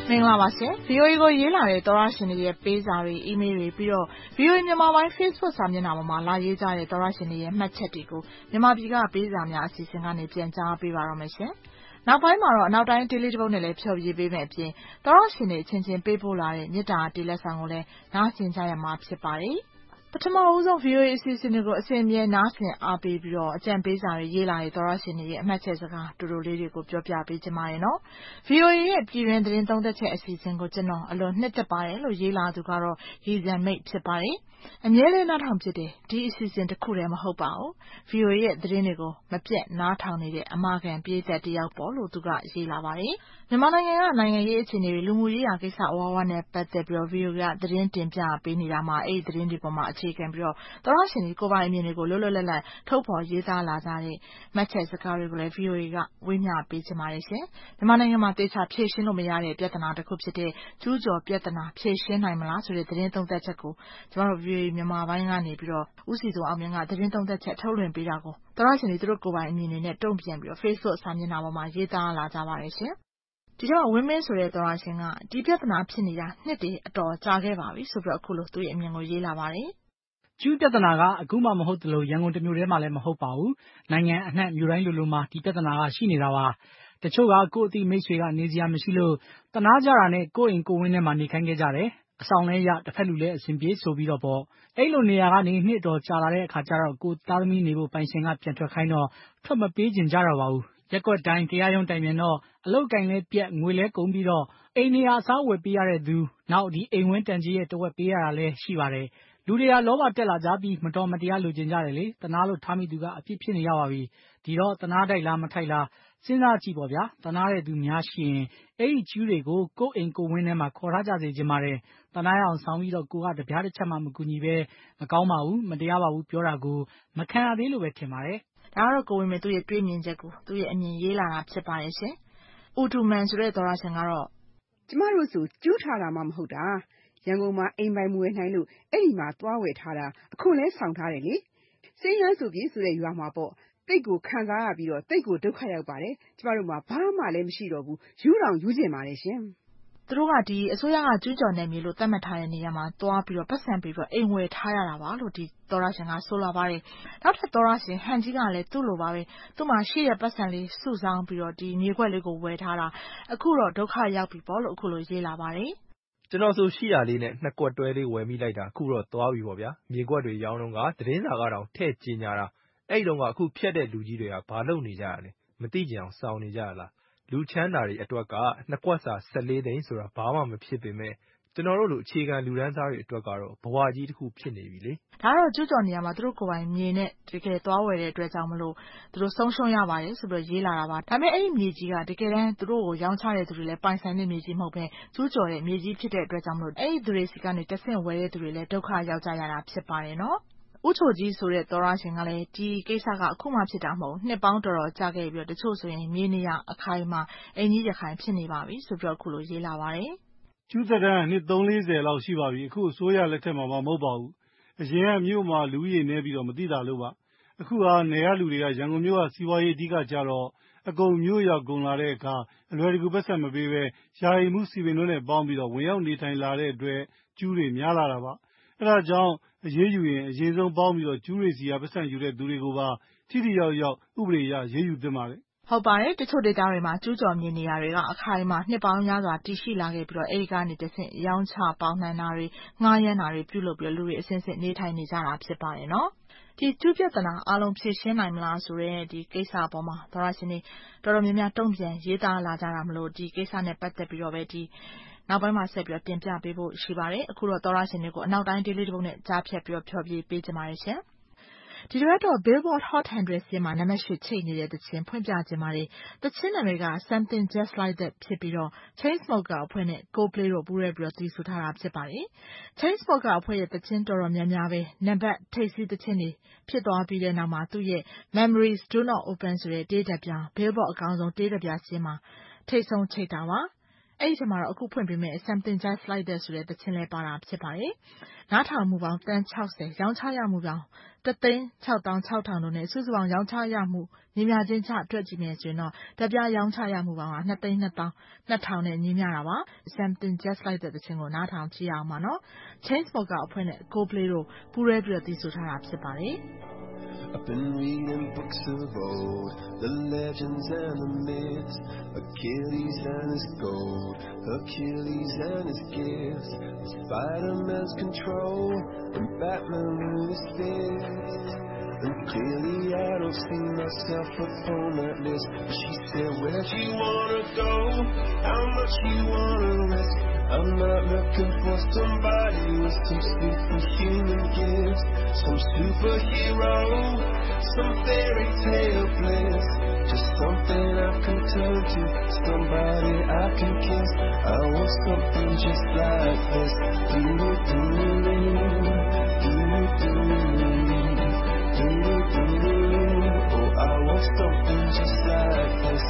မင်္ဂလာပါရှင် VOA ကိုရေးလာတဲ့သောရရှင်တွေရဲ့ပေးစာတွေ email တွေပြီးတော့ VOA မြန်မာပိုင်း Facebook စာမျက်နှာပေါ်မှာလာရေးကြတဲ့သောရရှင်တွေရဲ့မှတ်ချက်တွေကိုမြန်မာပြည်ကပေးစာများအစီအစဉ်ကနေပြန်ကြားပေးပါရမယ်ရှင်။နောက်ပိုင်းမှာတော့အနောက်တိုင်းဒေးလေးတစ်ပုဒ်နဲ့လည်းဖြောပြပေးမယ်အပြင်သောရရှင်တွေအချင်းချင်းပေးပို့လာတဲ့မေတ္တာတေးလက်ဆောင်ကိုလည်းနားဆင်ကြရမှာဖြစ်ပါတယ်။ပထမဦးဆုံး VOA အစီအစဉ်တွေကိုအစဉ်အမြဲနားဆင်အားပေးပြီးတော့အကြံပေးစာတွေရေးလာတဲ့သောရရှင်တွေရဲ့အမှတ်ချက်စကားတူတူလေးတွေကိုပြောပြပေးချင်ပါတယ်နော်။ VOA ရဲ့ပြည်တွင်သတင်းသုံးသက်ချက်အစီအစဉ်ကိုကျွန်တော်အလွန်နှစ်သက်ပါတယ်လို့ရေးလာသူကတော့ရေစံမိတ်ဖြစ်ပါတယ်။အမြဲလေးနားထောင်ဖြစ်တယ်ဒီအစီအစဉ်တစ်ခုတည်းမဟုတ်ပါဘူး။ VOA ရဲ့သတင်းတွေကိုမပြတ်နားထောင်နေတဲ့အမာခံပရိသတ်တယောက်ပေါ့လို့သူကရေးလာပါတယ်။မြန်မာနိုင်ငံကနိုင်ငံရေးအခြေအနေတွေလူမှုရေးရာကိစ္စအဝဝနဲ့ပတ်သက်ပြီးတော့ VOA ကသတင်းတင်ပြပေးနေတာမှာအဲ့ဒီသတင်းတွေပေါ်မှာအခြေခံပြီးတော့သောရရှင်တွေကိုယ်ပိုင်အမြင်တွေကိုလွတ်လွတ်လပ်လပ်ထုတ်ဖော်ရေးသားလာကြတဲ့မှတ်ချက်စကားတွေကိုလည်း VOA ကဝေမျှပေးချင်ပါတယ်ရှင်။မြန်မာနိုင်ငံမှာတေချာဖြေရှင်းလို့မရတဲ့ပြဿနာတစ်ခုဖြစ်တဲ့ကျူးကျော်ပြဿနာဖြေရှင်းနိုင်မလားဆိုတဲ့သတင်းသုံးသက်ချက်ကိုကျွန်တော်တို့ VOA မြန်မာပိုင်းကနေပြီးတော့ဦးစီသူအောင်မြင့်ကသတင်းသုံးသက်ချက်ထုတ်လွှင့်ပေးတာကိုသောရရှင်တွေသူတို့ကိုယ်ပိုင်အမြင်တွေနဲ့တုံ့ပြန်ပြီးတော့ Facebook စာမျက်နှာပေါ်မှာရေးသားလာကြပါတယ်ရှင်။ဒီတော့ဝင်းမင်းဆိုတဲ့သောရရှင်ကဒီပြဿနာဖြစ်နေတာနှစ်တည်းအတော်ကြာခဲ့ပါပြီဆိုပြီးတော့အခုလိုသူ့ရဲ့အမြင်ကိုရေးလာပါတယ်။ကျူးပြဿနာကအခုမှမဟုတ်သလိုရန်ကုန်တမျိုးတည်းမှလည်းမဟုတ်ပါဘူး။နိုင်ငံအနှံ့မြို့တိုင်းလိုမှာဒီပြဿနာကရှိနေတာပါ။တချို့ကကိုယ့်အသိမိတ်ဆွေကနေစရာမရှိလို့တနာကြတာနဲ့ကိုယ့်အိမ်ကိုယ်ဝင်းထဲမှာနေခိုင်းခဲ့ကြတယ်။အဆောင်လဲရတစ်ဖက်လူလဲအဆင်ပြေဆိုပြီးတော့ပေါ့။အဲ့လိုနေရာကနေနှစ်တော်ကြာလာတဲ့အခါကျတော့ကိုသားသမီးနေဖို့ပိုင်ရှင်ကပြန်ထွက်ခိုင်းတော့ထွက်မပေးချင်ကြတော့ပါဘူး။ရက်ကွက်တိုင်းတရားရုံးတိုင်ပြန်တော့အလုတ်ကင်လဲပြက်ငွေလဲကုန်ပြီးတော့အိမ်နေရာအစားဝယ်ပေးရတဲ့သူနောက်ဒီအိမ်ဝင်းတန်ကြီးရဲ့တဝက်ပေးရတာလဲရှိပါတယ်။လူတွေကလောဘတက်လာကြပြီးမတော်မတရားလိုချင်ကြတယ်လေတနာလို့ထားမိသူကအပြစ်ဖြစ်နေရပါပြီဒီတော့တနာတိုက်လားမထိုက်လားစဉ်းစားကြည့်ပေါ့ဗျာတနာတဲ့သူများရှိရင်အဲ့ဒီကျူးတွေကိုကိုယ့်အိမ်ကိုယ်ဝင်းထဲမှာခေါ်ထားကြစေချင်ပါတယ်တနာရအောင်ဆောင်ပြီးတော့ကိုကတပြားတစ်ချက်မှမကူညီပဲမကောင်းပါဘူးမတရားပါဘူးပြောတာကိုမခံရသေးလို့ပဲထင်ပါတယ်ဒါကတော့ကိုဝင်းမင်းသူ့ရဲ့တွေးမြင်ချက်ကိုသူ့ရဲ့အမြင်ရေးလာတာဖြစ်ပါတယ်ရှင်။ဦးတူမန်ဆိုတဲ့သောရရှင်ကတော့ကျမတို့ဆိုကျူးထားတာမှမဟုတ်တာရန်ကုန်မှာအိမ်ပိုင်မွေနိုင်လို့အဲ့ဒီမှာသွားဝယ်ထားတာအခုလဲဆောင်ထားတယ်လေစိမ်းရမ်းဆိုပြေဆိုတဲ့ရွာမှာပေါ့တိတ်ကိုခံစားရပြီးတော့တိတ်ကိုဒုက္ခရောက်ပါတယ်ကျမတို့မှာဘာမှလည်းမရှိတော့ဘူးယူတောင်ယူကျင်ပါတယ်ရှင်သူတို့ကဒီအစိုးရကကျူးကျော်နေပြီလို့သတ်မှတ်ထားတဲ့နေရာမှာသွားပြီးတော့ပတ်စံပြီးတော့အိမ်ဝယ်ထားရတာပါလို့ဒီသောရရှင်ကဆိုလာပါတယ်နောက်ထပ်သောရရှင်ဟန်ကြီးကလည်းသူ့လိုပါပဲသူ့မှာရှိတဲ့ပတ်စံလေးစုဆောင်းပြီးတော့ဒီမြေခွက်လေးကိုဝယ်ထားတာအခုတော့ဒုက္ခရောက်ပြီပေါ့လို့အခုလိုရေးလာပါတယ်ကျွန်တော်ဆိုရှိရလေးနဲ့နှစ်ကွက်တွဲလေးဝယ်မိလိုက်တာအခုတော့သွားပြီပေါ့ဗျာမြေကွက်တွေရောင်းတော့ကသတင်းစာကတော့ထဲ့ကျင်ညာတာအဲ့တုန်းကအခုဖြတ်တဲ့လူကြီးတွေကဘာလုပ်နေကြရလဲမသိကြအောင်စောင်းနေကြရလားလူချမ်းသာတွေအတွက်ကနှစ်ကွက်စာ14သိန်းဆိုတာဘာမှမဖြစ်ပေမဲ့ကျွန်တော်တို့လိုအခြေခံလူဒန်းစားတွေအတွက်ကတော့ဘဝကြီးတစ်ခုဖြစ်နေပြီလေဒါတော့ကျူးကျော်နေရမှာသူတို့ကိုယ်ပိုင်မြေနဲ့တကယ်သွားဝယ်တဲ့အတွက်ကြောင့်မလို့သူတို့ဆုံးရှုံးရပါတယ်ဆိုပြီးရေးလာတာပါဒါပေမဲ့အဲ့ဒီမြေကြီးကတကယ်တမ်းသူတို့ကိုရောင်းချတဲ့သူတွေလည်းပိုင်ဆိုင်တဲ့မြေကြီးမဟုတ်ပဲကျူးကျော်တဲ့မြေကြီးဖြစ်တဲ့အတွက်ကြောင့်မလို့အဲ့ဒီသူတွေစီကနေတဆင့်ဝယ်တဲ့သူတွေလည်းဒုက္ခရောက်ကြရတာဖြစ်ပါတယ်နော်ဦးချိုကြီးဆိုတဲ့သောရရှင်ကလည်းဒီကိစ္စကအခုမှဖြစ်တာမဟုတ်နှစ်ပေါင်းတော်တော်ကြာခဲ့ပြီးတော့တချို့ဆိုရင်မြေနေရအခိုင်မှာအင်ကြီးရခိုင်ဖြစ်နေပါပြီဆိုပြီးတော့အခုလိုရေးလာပါတယ်ကျူးသက်တမ်းနှစ်3-40လောက်ရှိပါပြီအခုအစိုးရလက်ထက်မှာမဟုတ်ပါဘူးအရင်ကမြို့မှာလူကြီးနေပြီးတော့မသိတာလို့ပါအခုဟာနေရလူတွေကရန်ကုန်မြို့ကစီးပွားရေးအဓိကကြတော့အကုန်မြို့ရောက်ကုန်လာတဲ့အခါအလွယ်တကူပတ်ဆက်မပေးပဲယာယီမှုစီပင်တို့နဲ့ပေါင်းပြီးတော့ဝင်ရောက်နေထိုင်လာတဲ့အတွက်ကျူးတွေများလာတာပါအဲဒါကြောင့်အရေးယူရင်အရင်ဆုံးပေါင်းပြီးတော့ကျူးတွေစီကပတ်စံယူတဲ့သူတွေကိုပါထိထိရောက်ရောက်ဥပဒေအရရေးယူသင့်ပါတယ်ဟုတ်ပါတယ်တချို့ဒေသတွေမှာကျူးကျော်မြေနေရာတွေကအခိုင်အမာနှစ်ပေါင်းများစွာတည်ရှိလာခဲ့ပြီးတော့အဲဒီကနေတဆင့်ရောင်းချပေါင်းနှံတာတွေငှားရမ်းတာတွေပြုလုပ်ပြီးလူတွေအစဉ်စဉ်နေထိုင်နေကြတာဖြစ်ပါတယ်နော်ဒီကျူးပြဿနာအလုံးဖြေရှင်းနိုင်မလားဆိုတဲ့ဒီကိစ္စအပေါ်မှာသောရရှင်တွေတော်တော်များများတုံ့ပြန်ရေးသားလာကြတာမလို့ဒီကိစ္စနဲ့ပတ်သက်ပြီးတော့ပဲဒီနောက်ပိုင်းမှာဆက်ပြီးတော့တင်ပြပေးဖို့ရှိပါတယ်အခုတော့သောရရှင်တွေကိုအနောက်တိုင်းဒေးလေးတစ်ပုဒ်နဲ့ကြားဖြတ်ပြီးတော့ဖြောပြပေးကြပါရစေဒီတော့ Billboard Hot 100 စာရင်းမှာနံပါတ်8ချိတ်နေတဲ့သချင်းဖွင့်ပြခြင်းပါတယ်။သချင်းနာမည်က Something Just Like That ဖြစ်ပြီးတော့ Chainsmokers အဖွဲ့နဲ့ Coldplay တို့ပူးတွဲပြီးတော့တည်ဆူထားတာဖြစ်ပါတယ်။ Chainsmokers အဖွဲ့ရဲ့သချင်းတော်တော်များများပဲနံပါတ်ထိပ်စီးသချင်းတွေဖြစ်သွားပြီးတဲ့နောက်မှာသူ့ရဲ့ Memories Do Not Open ဆိုတဲ့တေးဓာတ်ပြ Billboard အကောင်းဆုံးတေးဓာတ်ပြစာရင်းမှာထိပ်ဆုံးချိတ်တာပါ။အဲ့ဒီထဲမှာတော့အခုဖွင့်ပေးမယ့် Something Just Like That ဆိုတဲ့သချင်းလေးပါတာဖြစ်ပါတယ်။နားထောင်မှုပေါင်းတန်း60ရောင်းချရမှုပေါင်း1,660,000တို့နဲ့စုစုပေါင်းရောင်းချရမှုညီမျှခြင်းချတွက်ကြည့်မယ်ဆိုရင်တော့တပြားရောင်းချရမှုပေါင်းက2,200,000နဲ့ညီမျှတာပါ။ Something Just Like That သချင်းကိုနားထောင်ကြည့်ရအောင်ပါနော်။ Chainsmokers အဖွဲ့နဲ့ Coldplay တို့ပူးတွဲပြီးတော့တည်ဆိုထားတာဖြစ်ပါတယ်။ I've been reading books of old, the legends and the myths, Achilles and his gold, Hercules and his gifts, Spider-Man's control, and Batman with his fists. And clearly I don't see myself upon that list. But she said, where'd you wanna go? How much you wanna risk? I'm not looking for somebody with some superhuman gifts, some superhero, some fairy tale bliss, just something I can turn to, somebody I can kiss. I want something just like this. Oh, I want something just like this.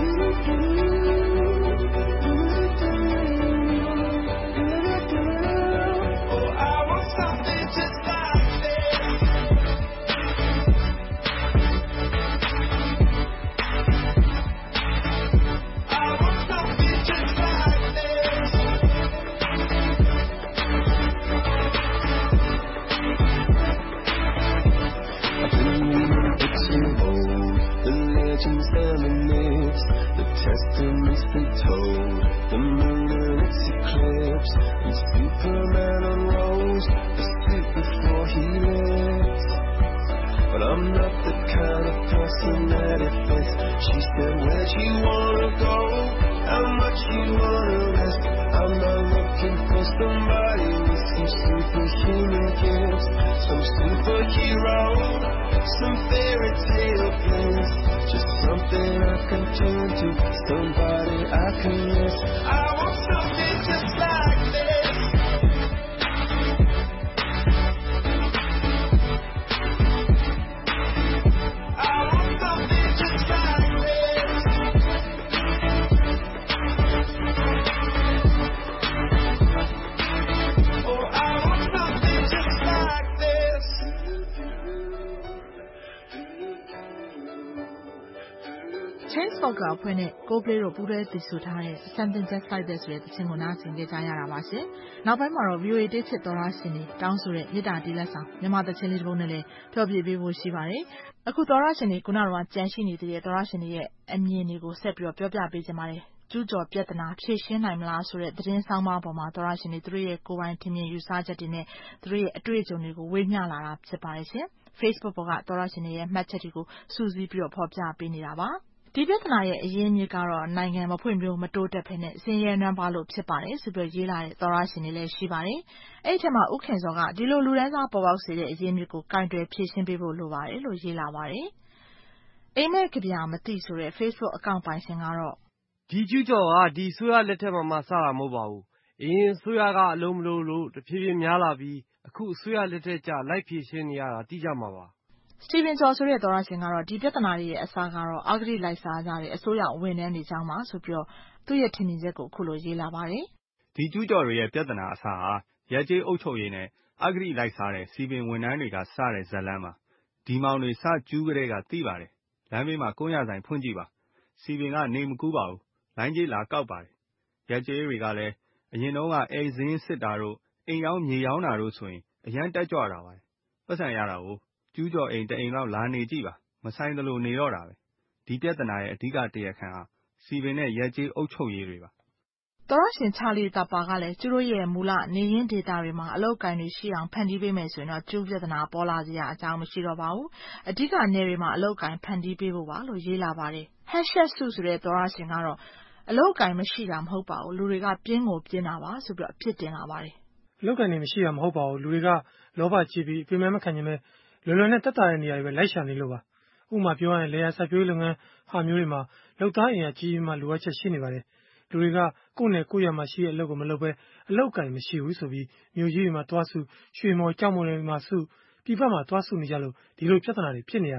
And the myths, the testaments they told, the moon and its eclipse, and Superman unrolls the suit before he lives. But I'm not the kind of person that it fits. She said, where'd you wanna go? How much you wanna risk? I'm not looking for somebody with some superhuman gifts, some superhero, some fairy tale bliss, just something I can turn to, somebody I can miss. I want something just like this. I want something just like this. Oh, I want something just like this. Chainsmokers အဖွဲ့နဲ့ Coldplay တို့ပူးတွဲတည်ဆိုထားတဲ့ Something Just Like That ဆိုတဲ့သချင်းကိုနားဆင်ကြရတာပါရှင်။နောက်ပိုင်းမှာတော့ VOA တေးချစ်သောသားရှင်တွေတောင်းဆိုတဲ့မေတ္တာတီးလက်ဆောင်မြန်မာသချင်းလေးတစ်ပုဒ်နဲ့လည်းဖျော်ဖြေပေးဖို့ရှိပါတယ်။အခုသောသားရှင်တွေခုနကတော့ကြံရှိနေသေးတဲ့သောသားရှင်တွေရဲ့အမြင်တွေကိုဆက်ပြီးတော့ပြောပြပေးကြပါမယ်။ကျူးကျော်ပြဿနာဖြေရှင်းနိုင်မလားဆိုတဲ့သတင်းဆောင်မပေါ်မှာသောသားရှင်တွေသူတို့ရဲ့ကိုယ်ပိုင်ထင်မြင်ယူဆချက်တွေနဲ့သူတို့ရဲ့အတွေ့အကြုံတွေကိုဝေမျှလာတာဖြစ်ပါတယ်ရှင်။ Facebook ပေါ်ကသောသားရှင်တွေရဲ့မှတ်ချက်တွေကိုစုစည်းပြီးတော့ဖော်ပြပေးနေတာပါ။ဒီပြဿနာရဲ့အရင်းအမြစ်ကတော့နိုင်ငံမဖွံ့ဖြိုးမတိုးတက်ဖ ೇನೆ ဆင်းရဲနွမ်းပါးလို့ဖြစ်ပါတယ်ဆိုပြီးရေးလာတဲ့သောရရှင်တွေလည်းရှိပါတယ်။အဲ့ဒီထဲမှာဥခင်စောကဒီလိုလူတန်းစားပေါ်ပေါက်စေတဲ့အရင်းအမြစ်ကိုကင်တွယ်ဖြည့်ရှင်းပေးဖို့လိုပါတယ်လို့ရေးလာပါတယ်။အိမ်မက်ကဗျာမသိဆိုတဲ့ Facebook အကောင့်ပိုင်ရှင်ကတော့ဒီကျူးကျော်ကဒီဆိုရလက်ထက်မှာမှစတာမဟုတ်ပါဘူး။အရင်ဆိုရကအလုံးမလို့လို့တဖြည်းဖြည်းများလာပြီးအခုဆိုရလက်ထက်ကျလိုက်ဖြည့်ရှင်းနေရတာသိကြမှာပါ။စတီဗင်ကျော်ဆိုတဲ့သောရရှင်ကတော့ဒီပြဿနာရဲ့အစားကတော့အဂတိလိုက်စားကြတဲ့အစိုးရဝန်ထမ်းတွေကြောင့်ပါဆိုပြီးတော့သူ့ရဲ့ထင်မြင်ချက်ကိုအခုလိုရေးလာပါတယ်။ဒီကျူးကျော်တွေရဲ့ပြဿနာအစားဟာရက်ကျေးအုပ်ချုပ်ရေးနဲ့အဂတိလိုက်စားတဲ့စီပင်ဝန်ထမ်းတွေကစတဲ့ဇလန်းမှာဒီမောင်တွေစကျူးကလေးကသိပါတယ်။လမ်းဘေးမှာကိုရဆိုင်ဖွင့်ကြည့်ပါ။စီပင်ကနေမကူးပါဘူး။လိုင်းကြီးလာကောက်ပါတယ်။ရက်ကျေးတွေကလည်းအရင်တော့ကအိမ်စင်းစစ်တာတို့အိမ်ရောင်းမြေရောင်းတာတို့ဆိုရင်အရန်တက်ကြွတာပါ။ပတ်စံရတာကိုကျူးကျော်အိမ်တအိမ်လောက်လာနေကြည့်ပါမဆိုင်သလိုနေတော့တာပဲဒီပြဿနာရဲ့အဓိကတရားခံဟာစီပင်နဲ့ရက်ကျေးအုပ်ချုပ်ရေးတွေပါသောရရှင်ချာလီတပ်ပါကလည်းကျူတို့ရဲ့မူလနေရင်းဒေတာတွေမှာအလောက်ကိုင်းတွေရှိအောင်ဖန်တီးပေးမယ်ဆိုရင်တော့ကျူးပြဿနာပေါ်လာစရာအကြောင်းမရှိတော့ပါဘူးအဓိကနေတွေမှာအလောက်ကိုင်းဖန်တီးပေးဖို့ပါလို့ရေးလာပါတယ်#စုဆိုတဲ့သောရရှင်ကတော့အလောက်ကိုင်းမရှိတာမဟုတ်ပါဘူးလူတွေကပြင်းကိုပြင်းတာပါဆိုပြီးတော့အဖြစ်တင်လာပါတယ်အလောက်ကိုင်းတွေမရှိတာမဟုတ်ပါဘူးလူတွေကလောဘကြီးပြီးအပြင်းမဲ့မခံခြင်းပဲလွယ်လွယ်နဲ့တက်တာတဲ့နေရာတွေပဲလိုက်ရှာနေလို့ပါဥပမာပြောရရင်လေယာစိုက်ပျိုးလုပ်ငန်းဟာမျိုးတွေမှာလောက်သားအင်အားကြီးမှလိုအပ်ချက်ရှိနေပါတယ်လူတွေကကိုယ်နဲ့ကိုယ့်ရမှာရှိတဲ့အလုပ်ကိုမလုပ်ပဲအလောက်ကိုင်းမရှိဘူးဆိုပြီးမျိုးကြီးတွေမှာတွားစုရွှေမော်ကြောက်မော်တွေမှာစုပြပမှာတွားစုနေကြလို့ဒီလိုပြဿနာတွေဖြစ်နေရတာပါဒ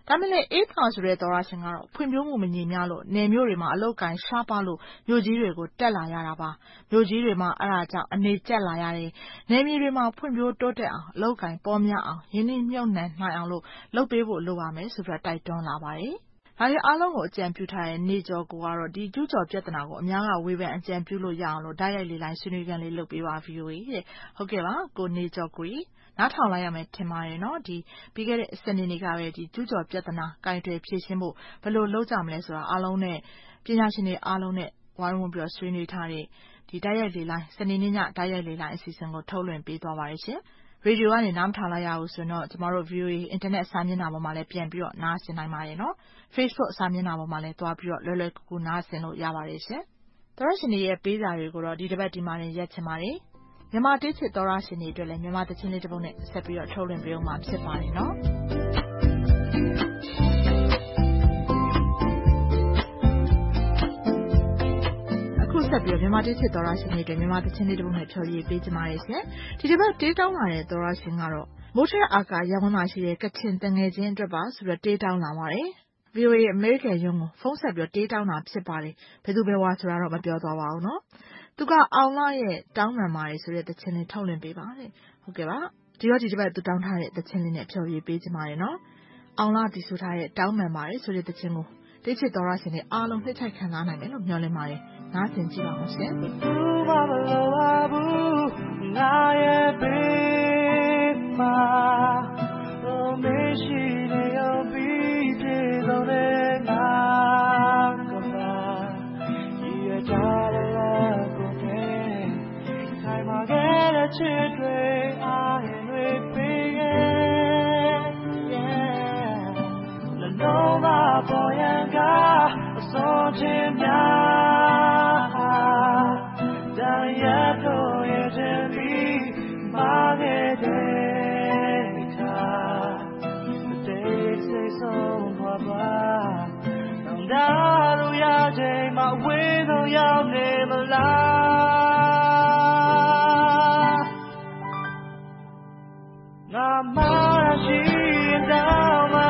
ဒါပေမဲ့အေးသာဆိုတဲ့သောရရှင်ကတော့ဖွံ့ဖြိုးမှုမညီမျှလို့နယ်မြို့တွေမှာအလုပ်ကိုင်ရှားပါလို့မြို့ကြီးတွေကိုတက်လာရတာပါမြို့ကြီးတွေမှာအဲ့ဒါကြောင့်အနေကျက်လာရတယ်နယ်မြေတွေမှာဖွံ့ဖြိုးတိုးတက်အောင်အလုပ်ကိုင်ပေါ်များအောင်ရင်းနှီးမြှုပ်နှံနိုင်အောင်လို့လုပ်ပေးဖို့လိုပါမယ်ဆိုပြီးတိုက်တွန်းလာပါတယ်ဒါတွေအားလုံးကိုအကြံပြုထားတဲ့နေကျော်ကိုကတော့ဒီကျူးကျော်ပြဿနာကိုအများကဝေဖန်အကြံပြုလို့ရအောင်လို့ဓာတ်ရိုက်လေးလိုင်းဆွေးနွေးခန်းလေးလုပ်ပေးပါ VOA တဲ့ဟုတ်ကဲ့ပါကိုနေကျော်ကိုကြီးနားထောင်လိုက်ရမယ်ထင်ပါတယ်နော်ဒီပြီးခဲ့တဲ့စနေနေ့ကပဲဒီကျူးကျော်ပြဿနာကင်တွယ်ဖြေရှင်းဖို့ဘယ်လိုလုပ်ကြမလဲဆိုတာအားလုံးနဲ့ပညာရှင်တွေအားလုံးနဲ့ဝိုင်းဝန်းပြီးဆွေးနွေးထားတဲ့ဒီဓာတ်ရိုက်လေးလိုင်းစနေနေ့ညဓာတ်ရိုက်လေးလိုင်းအစီအစဉ်ကိုထုတ်လွှင့်ပေးသွားပါရရှင်ရေဒီယိုကနေနားမထောင်လိုက်ရဘူးဆိုတော့ကျမတို့ VOA အင်တာနက်စာမျက်နှာပေါ်မှာလည်းပြန်ပြီးတော့နားဆင်နိုင်ပါတယ်နော် Facebook စာမျက်နှာပေါ်မှာလည်းတွားပြီးတော့လွယ်လွယ်ကူကူနားဆင်လို့ရပါတယ်ရှင်သောရရှင်တွေရဲ့ပေးစာတွေကိုတော့ဒီတစ်ပတ်ဒီမှာရင်ရက်ချင်ပါတယ်မြန်မာတေးချစ်သောရရှင်တွေအတွက်လည်းမြန်မာတခြင်းလေးတစ်ပုဒ်နဲ့ဆက်ပြီးတော့ထုတ်လွှင့်ပေးအောင်မှာဖြစ်ပါတယ်နော်ဆက်ပြီးမြန်မာတေးချစ်သောရရှင်တွေအတွက်မြန်မာတခြင်းလေးတစ်ပုဒ်နဲ့ဖြော်ရည်ပေးကြပါရစေဒီတစ်ပတ်တေးတောင်းလာတဲ့သောရရှင်ကတော့မိုးထက်အာကာရဝန်းမှာရှိတဲ့ကချင်တငယ်ချင်းအတွက်ပါဆိုတော့တေးတောင်းလာပါတယ် VOA အမေရိကန်ရုံးကိုဖုန်းဆက်ပြီးတေးတောင်းတာဖြစ်ပါတယ်ဘယ်သူဘယ်ဝါဆိုတာတော့မပြောသွားပါဘူးနော်သူကအောင်လာရဲ့တောင်းပန်ပါတယ်ဆိုတဲ့တခြင်းလေးထုတ်လွှင့်ပေးပါတဲ့ဟုတ်ကဲ့ပါဒီတစ်ပတ်သူတောင်းထားတဲ့တခြင်းလေးနဲ့ဖြော်ရည်ပေးကြပါရနော်အောင်လာတီဆိုထားတဲ့တောင်းပန်ပါတယ်ဆိုတဲ့တခြင်းကိုတေးချစ်သောရရှင်တွေအားလုံးနှစ်ထိုက်ခံစားနိုင်မယ်လို့မျှော်လင့်ပါတယ်နားဆင်ကြည့်ပါဦးရှင်ငါရဲ့ဘေးမှာမရှိနေအောင်ပြီးပြေဆုံးတဲ့ငါကပါဒီရကြတဲ့ကိုယ်ခိုင်မာခဲ့တဲ့ချစ်တွေအားတွေပေးရဲ့လုံးဝပေါ်ရန်ကအစောချင်းများတရားတော်ရဲ့ခြင်းပြီးမာခဲ့တဲ့ခါတေးစိတ်ဆုံးသွားပါတော့ဒါလို့ရချိန်မှာဝေးဆုံးရောက်နေမလားငါမရှိတော့မှ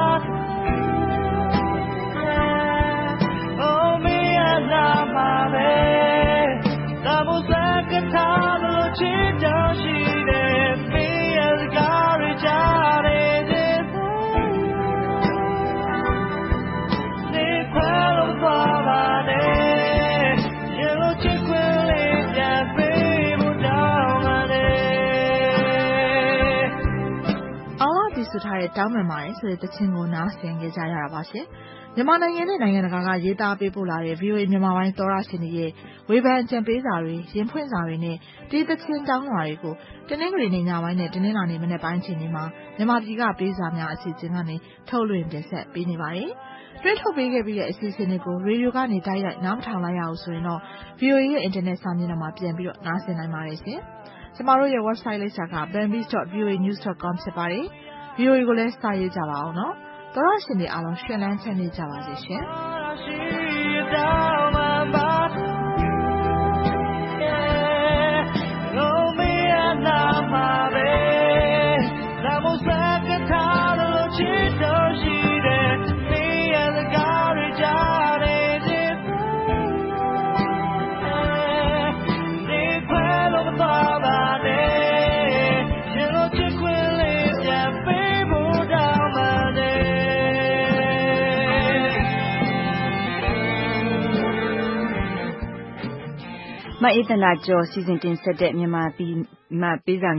ထားလို့ချစ်တော်ရှိတယ်မေးရစကားတွေကြားတယ်နေခွဲလို့သွားပါနဲ့ရေလို့ချစ်ခွဲလေးပြန်ပေးဖို့တောင်းပါတယ်အော်ဒီဆိုထားတဲ့တောင်းပန်ပါတယ်ဆိုတဲ့တခြင်းကိုနားဆင်ကြကြရတာပါရှင်မြန်မာနိုင်ငံနဲ့နိုင်ငံတကာကရေးသားပေးပို့လာတဲ့ VOA မြန်မာပိုင်းသောရရှင်တွေရဲ့ဝေဖန်အကြံပေးစာတွေရင်ဖွင့်စာတွေနဲ့ဒီသချင်းတောင်းလာတွေကိုတနင်္ဂနွေနေ့ညပိုင်းနဲ့တနင်္လာနေ့မနက်ပိုင်းချိန်တွေမှာမြန်မာပြည်ကပေးစာများအစီအစဉ်ကနေထုတ်လွှင့်တင်ဆက်ပေးနေပါတယ်။တွဲထုတ်ပေးခဲ့ပြီးတဲ့အစီအစဉ်တွေကိုရေဒီယိုကနေတိုက်ရိုက်နားမထောင်လိုက်ရအောင်ဆိုရင်တော့ VOA ရဲ့ internet စာမျက်နှာမှာပြန်ပြီးတော့နားဆင်နိုင်ပါတယ်ရှင်။ကျမတို့ရဲ့ website လိပ်စာက bambis.voanews.com ဖြစ်ပါတယ်။ VOA ကိုလည်းစာရေးကြပါအောင်နော်။သောရရှင်တွေအားလုံးရှင်လန်းချမ်းမြေ့ကြပါစေရှင်။မအေးသန္တာကျော်စီစဉ်တင်ဆက်တဲ့မြန်မာပြည်မှာပေးစာ